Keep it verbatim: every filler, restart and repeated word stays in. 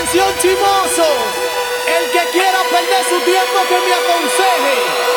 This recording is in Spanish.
Atención chimoso, el que quiera perder su tiempo que me aconseje.